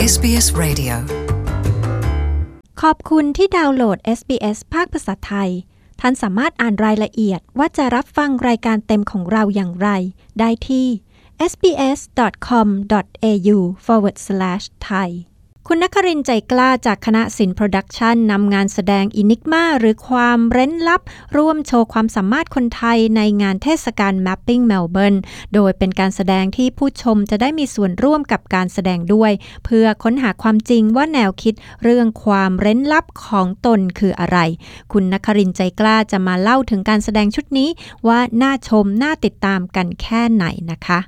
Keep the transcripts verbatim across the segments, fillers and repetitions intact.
เอส บี เอส Radio ขอบคุณที่ดาวน์โหลด เอส บี เอส ภาคภาษาไทยท่านสามารถอ่านรายละเอียดว่าจะรับฟังรายการเต็มของเราอย่างไรได้ที่ เอส บี เอส ดอท คอม ดอท เอ ยู สแลช สแลช ไทยคุณนครินทร์ใจกล้าจากคณะศิลป์โปรดักชันนำงานแสดงอินิกมาหรือความเร้นลับร่วมโชว์ความสามารถคนไทยในงานเทศกาล Mapping Melbourne โดยเป็นการแสดงที่ผู้ชมจะได้มีส่วนร่วมกับการแสดงด้วยเพื่อค้นหาความจริงว่าแนวคิดเรื่องความเร้นลับของตนคืออะไรคุณนครินทร์ใจกล้าจะมาเล่าถึงการแสดงชุดนี้ว่าน่าชมน่าติดตามกันแค่ไหนนะคะ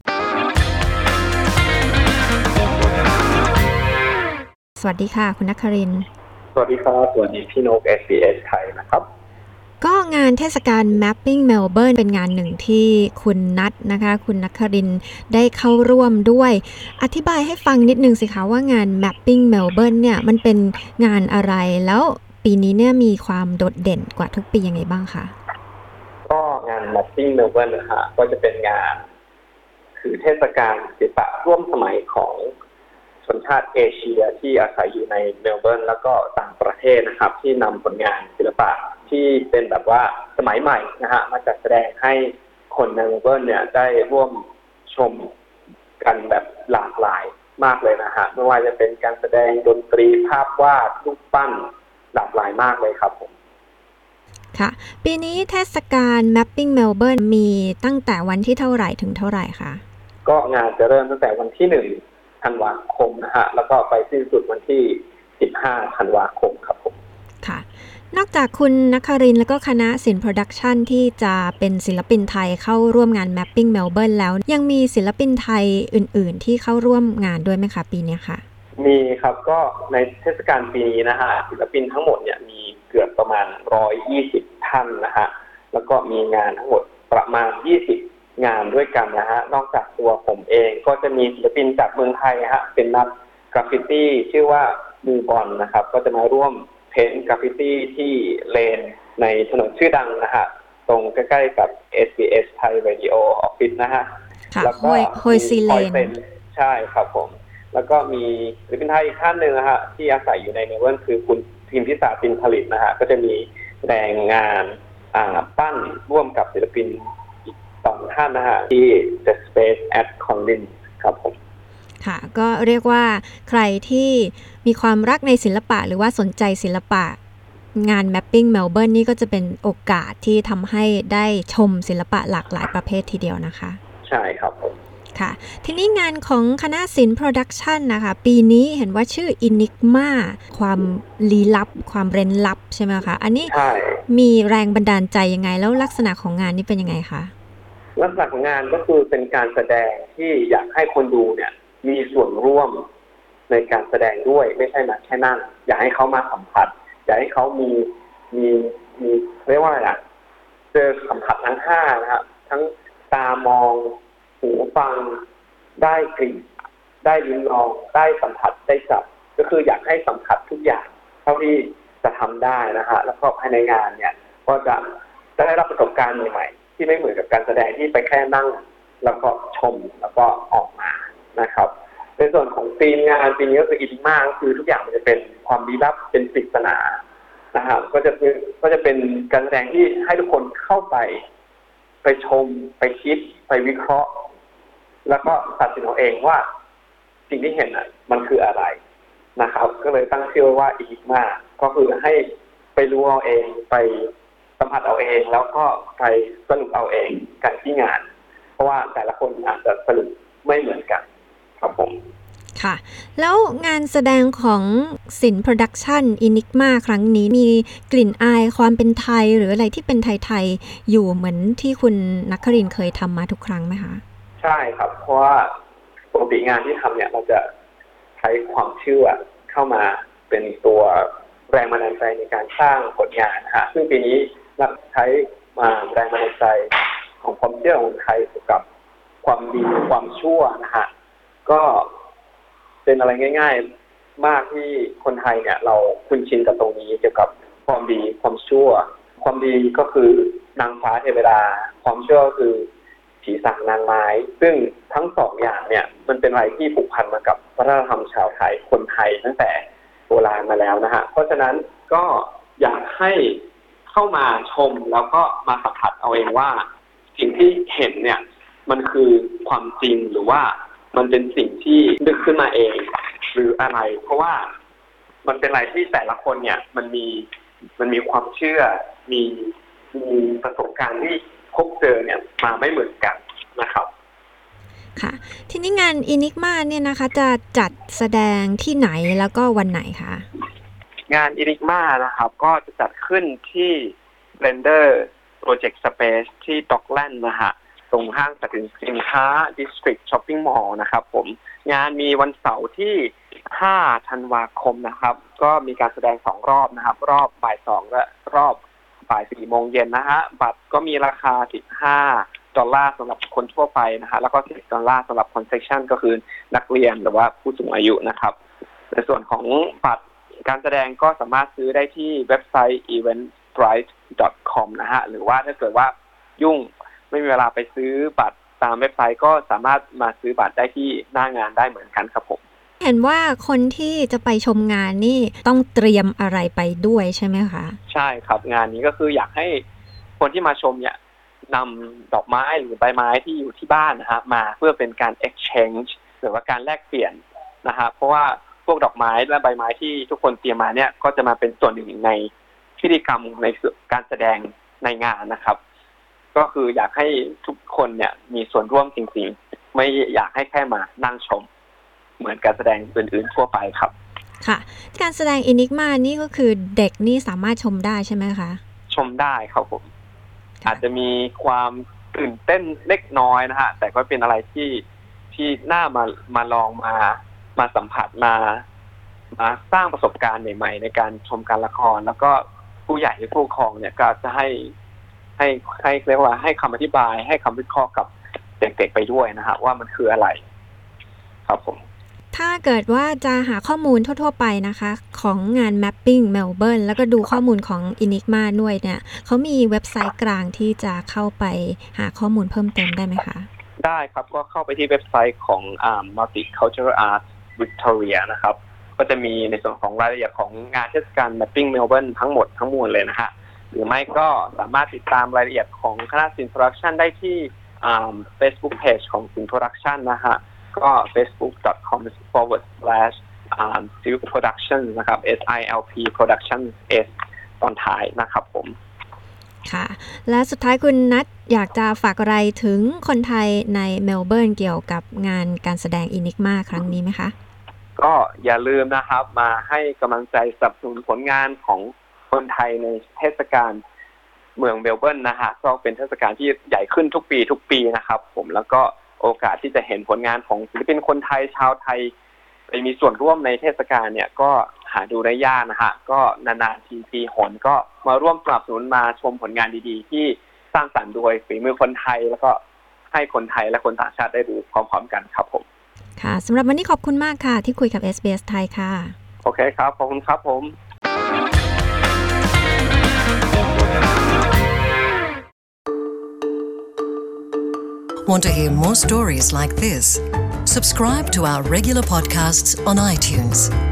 สวัสดีค่ะคุณนครินทร์สวัสดีครับสวัสดีพี่นก เอส บี เอส ไทยนะครับก็งานเทศกาล Mapping Melbourne เป็นงานหนึ่งที่คุณนัทนะคะคุณนครินทร์ได้เข้าร่วมด้วยอธิบายให้ฟังนิดนึงสิคะว่างาน Mapping Melbourne เนี่ยมันเป็นงานอะไรแล้วปีนี้เนี่ยมีความโดดเด่นกว่าทุกปียังไงบ้างคะก็งาน Mapping Melbourne นะฮะก็จะเป็นงานคือเทศกาลศิลปะร่วมสมัยของชนชาติเอเชียที่อาศัยอยู่ในเมลเบิร์นแล้วก็ต่างประเทศนะครับที่นำผลงานศิลปะที่เป็นแบบว่าสมัยใหม่นะฮะมาจัดแสดงให้คนในเมลเบิร์นเนี่ยได้ร่วมชมกันแบบหลากหลายมากเลยนะฮะไม่ว่าจะเป็นการแสดงดนตรีภาพวาดรูปปั้นหลากหลายมากเลยครับผมค่ะปีนี้เทศกาล Mapping Melbourne มีตั้งแต่วันที่เท่าไหร่ถึงเท่าไหร่คะก็งานจะเริ่มตั้งแต่วันที่หนึ่งธันวาคมนะฮะแล้วก็ไปสิ้นสุดวันที่สิบห้าธันวาคมครับผมค่ะนอกจากคุณนครินทร์แล้วก็คณะศิลป์โปรดักชันที่จะเป็นศิลปินไทยเข้าร่วมงาน Mapping Melbourne แล้วยังมีศิลปินไทยอื่นๆที่เข้าร่วมงานด้วยไหมคะปีนี้ค่ะมีครับก็ในเทศกาลปีนี้นะฮะศิลปินทั้งหมดเนี่ยมีเกือบประมาณหนึ่งร้อยยี่สิบท่านนะฮะแล้วก็มีงานทั้งหมดประมาณยี่สิบงานด้วยกันนะฮะนอกจากตัวผมเองก็จะมีศิลปินจากเมืองไทยฮะเป็นนักกราฟฟิตี้ชื่อว่ามือบอลนะครับก็จะมาร่วมเพ้นท์กราฟฟิตี้ที่เลนในถนนชื่อดังนะฮะตรงใกล้ๆกับ เอส บี เอส Thai Radio Office นะฮะแล้วก็โฮยซีเลนใช่ครับผมแล้วก็มีศิลปินไทยอีกท่านหนึ่งนะฮะที่อาศัยอยู่ในเมลเบิร์นคือคุณพิมพิสาปินผลิตนะฮะก็จะมีแสดงงานอ่าปั้นร่วมกับศิลปินสองท่านนะฮะที่ The Space at Collins ครับผมค่ะก็เรียกว่าใครที่มีความรักในศิลปะหรือว่าสนใจศิลปะงาน Mapping Melbourne นี่ก็จะเป็นโอกาสที่ทำให้ได้ชมศิลปะหลากหลายประเภททีเดียวนะคะใช่ครับผมค่ะทีนี้งานของคณะศิลป์โปรดักชันนะคะปีนี้เห็นว่าชื่อ Enigma ความลี้ลับความเร้นลับใช่ไหมคะอันนี้มีแรงบันดาลใจยังไงแล้วลักษณะของงานนี้เป็นยังไงคะลักษณะของงานก็คือเป็นการแสดงที่อยากให้คนดูเนี่ยมีส่วนร่วมในการแสดงด้วยไม่ใช่มาแค่นั่งอยากให้เขามาสัมผัสอยากให้เขามีมีมีเรียกว่าอะไรอ่ะเจอสัมผัสทั้งห้านะครับทั้งตามองหูฟังได้กลิ่นได้ลิ้มลองได้สัมผัสได้จับก็คืออยากให้สัมผัสทุกอย่างเท่าที่จะทำได้นะฮะแล้วก็ภายในงานเนี่ยก็จะได้รับประสบการณ์ใหม่ๆที่ไม่เหมือนกับการแสดงที่ไปแค่นั่งแล้วก็ชมแล้วก็ออกมานะครับในส่วนของธีมงานปีนี้ก็คืออินมากก็คือทุกอย่างมันจะเป็นความลี้ลับเป็นปริศนานะครับก็จะเป็นก็จะเป็นการแสดงที่ให้ทุกคนเข้าไปไปชมไปคิดไปวิเคราะห์แล้วก็ตัดสินเอาเองว่าสิ่งที่เห็นอ่ะมันคืออะไรนะครับก็เลยตั้งชื่อว่าอินมากก็คือให้ไปรู้เอาเองไปสัมผัสเอาเองแล้วก็ไปสรุปเอาเองกันที่งานเพราะว่าแต่ละคนอาจจะสรุปไม่เหมือนกันครับผมค่ะแล้วงานแสดงของศิลป์โปรดักชันอินิกมาครั้งนี้มีกลิ่นอายความเป็นไทยหรืออะไรที่เป็นไทยๆอยู่เหมือนที่คุณนครินทร์เคยทำมาทุกครั้งไหมคะใช่ครับเพราะว่าปกติงานที่ทำเนี่ยเราจะใช้ความเชื่อเข้ามาเป็นตัวแรงบันดาลใจในการสร้างผลงานนะฮะซึ่งปีนี้เราใช้มาแรงบันดาลใจของความเชื่อของไทยกับความดีความชั่วนะฮะก็เป็นอะไรง่ายๆมากที่คนไทยเนี่ยเราคุ้นชินกับตรงนี้เกี่ยวกับความดีความชั่วความดีก็คือนางฟ้าเทวดาความชั่วก็คือผีผีสางนางไม้ซึ่งทั้งสองอย่างเนี่ยมันเป็นอะไรที่ผูกพันมากับวัฒนธรรมชาวไทยคนไทยตั้งแต่โบราณมาแล้วนะฮะเพราะฉะนั้นก็อยากให้เข้ามาชมแล้วก็มาสัมผัสเอาเองว่าสิ่งที่เห็นเนี่ยมันคือความจริงหรือว่ามันเป็นสิ่งที่นึกขึ้นมาเองหรืออะไรเพราะว่ามันเป็นอะไรที่แต่ละคนเนี่ยมันมีมันมีความเชื่อมีมีประสบการณ์ที่พบเจอเนี่ยมาไม่เหมือนกันนะครับค่ะทีนี้งาน Enigma เนี่ยนะคะจะจัดแสดงที่ไหนแล้วก็วันไหนคะงาน Enigma นะครับก็จะจัดขึ้นที่ Blender Project Space ที่ Dockland นะฮะตรงห้างสรรพสินค้า District Shopping Mall นะครับผมงานมีวันเสาร์ที่ห้าธันวาคมนะครับก็มีการแสดงสองรอบนะครับรอบบ่ายสองและรอบบ่ายสี่โมงเย็นนะฮะบัตรก็มีราคาสิบห้าดอลลาร์สำหรับคนทั่วไปนะฮะแล้วก็สิบดอลลาร์สำหรับ concession ก็คือนักเรียนหรือว่าผู้สูงอายุนะครับในส่วนของบัตรการแสดงก็สามารถซื้อได้ที่เว็บไซต์ อีเวนต์ไบรท์ ดอท คอม นะฮะหรือว่าถ้าเกิดว่ายุ่งไม่มีเวลาไปซื้อบัตรตามเว็บไซต์ก็สามารถมาซื้อบัตรได้ที่หน้างานได้เหมือนกันครับผมเห็นว่าคนที่จะไปชมงานนี่ต้องเตรียมอะไรไปด้วยใช่ไหมคะใช่ครับงานนี้ก็คืออยากให้คนที่มาชมเนี่ยนำดอกไม้หรือใบไม้ที่อยู่ที่บ้านนะฮะมาเพื่อเป็นการ exchange หรือว่าการแลกเปลี่ยนนะฮะเพราะว่าพวกดอกไม้และใบไม้ที่ทุกคนเตรียมมาเนี่ยก็จะมาเป็นส่วนหนึ่งในพิธีกรรมในการแสดงในงานนะครับก็คืออยากให้ทุกคนเนี่ยมีส่วนร่วมจริงๆไม่อยากให้แค่มานั่งชมเหมือนการแสดงอื่นๆทั่วไปครับค่ะการแสดง Enigma นี่ก็คือเด็กนี่สามารถชมได้ใช่ไหมคะชมได้ครับผมอาจจะมีความตื่นเต้นเล็กน้อยนะฮะแต่ก็เป็นอะไรที่ที่น่ามามาลองมามาสัมผัสมามาสร้างประสบการณ์ใหม่ๆในการชมการละครแล้วก็ผู้ใหญ่หรือผู้ปกครองเนี่ยก็จะให้ให้ให้เรียกว่าให้คำอธิบายให้คำวิเคราะห์กับเด็กๆไปด้วยนะฮะว่ามันคืออะไรครับผมถ้าเกิดว่าจะหาข้อมูลทั่วๆไปนะคะของงาน Mapping Melbourne แล้วก็ดูข้อมูลของ Enigma ด้วยเนี่ยเขามีเว็บไซต์กลางที่จะเข้าไปหาข้อมูลเพิ่มเติมได้ไหมคะได้ครับก็เข้าไปที่เว็บไซต์ของอ่า Multicultural Arts Victoria นะครับก็จะมีในส่วนของรายละเอียดของงานเทศกาล Mapping Melbourne ทั้งหมดทั้งมวลเลยนะฮะหรือไม่ก็สามารถติดตามรายละเอียดของคณะศิลป์โปรดักชันได้ที่อ่า Facebook Page ของศิลป์โปรดักชันนะฮะก็ facebook dot com forward slash silp production นะครับ S I L P production S ตอนท้ายนะครับผมค่ะและสุดท้ายคุณนัทอยากจะฝากอะไรถึงคนไทยในเมลเบิร์นเกี่ยวกับงานการแสดง Enigma ครั้งนี้ไหมคะก็อย่าลืมนะครับมาให้กำลังใจสนับสนุนผลงานของคนไทยในเทศกาลเมืองเมลเบิร์นนะฮะก็เป็นเทศกาลที่ใหญ่ขึ้นทุกปีทุกปีนะครับผมแล้วก็โอกาสที่จะเห็นผลงานของศิลปินคนไทยชาวไทยไปมีส่วนร่วมในเทศกาลเนี่ยก็หาดูได้ยากนะฮะก็นานๆทีปีหนก็มาร่วมสนับสนุนมาชมผลงานดีๆที่สร้างสรรค์โดยฝีมือคนไทยแล้วก็ให้คนไทยและคนต่างชาติได้ดูพร้อมๆกันครับผมค่ะสำหรับวันนี้ขอบคุณมากค่ะที่คุยกับ เอส บี เอส ไทยค่ะโอเคครับขอบคุณครับผม Want to hear more stories like this? Subscribe to our regular podcasts on iTunes.